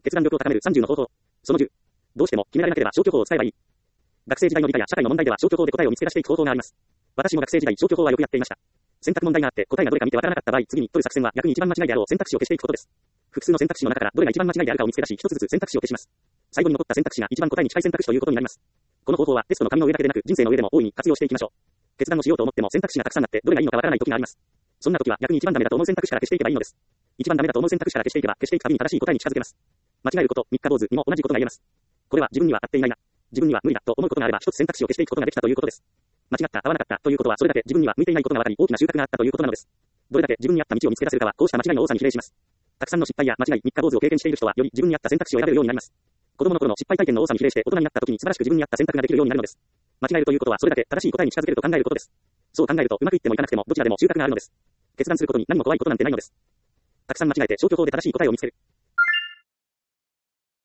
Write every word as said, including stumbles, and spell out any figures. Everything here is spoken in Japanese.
決断力を高めるさんじゅうの方法。そのじゅう。どうしても決められなければ消去法を使えばいい。学生時代の理科や社会の問題では消去法で答えを見つけ出していく方法があります。私も学生時代消去法はよくやっていました。選択問題があって答えがどれか見てわからなかった場合、次に取る作戦は逆に一番間違いであろう選択肢を消していくことです。複数の選択肢の中からどれが一番間違いであるかを見つけ出し、一つずつ選択肢を消します。最後に残った選択肢が一番答えに近い選択肢ということになります。この方法はテストの紙の上だけでなく人生の上でも大いに活用していきましょう。決断をしようと思っても選択肢がたくさんあってどれがいいのかわからない時があります。そんな時は逆に一番ダメだと思う選択肢から消していけばいいのです。一番ダメだと思う選択肢から消していけば消していくたびに正しい答えに近づけます。間違えること、三日坊主にも同じことが言えます。これは自分には合っていないな。自分には無理だと思うことがあれば一つ選択肢を消していくことができたということです。間違った、合わなかったということはそれだけ自分には向いていないことが分かり大きな収穫があったということなのです。どれだけ自分に合った道を見つけ出せるかはこうした間違いの多さに比例します。たくさんの失敗や間違い、三日坊主を経験している人はより自分に合った選択肢を選べるようになります。子供の頃の失敗体験の多さに比例して大人になった時に素晴らしく自分に合った選択ができるようになるのです。間違えるということはそれだけ正しい答えに近づけると考えることです。そう考えるとうまくいってもいかなくてもどちらでも収穫があるのです。決断することに何も怖いことなんてないのです。たくさん間違えて消去法で正しい答えを見つける。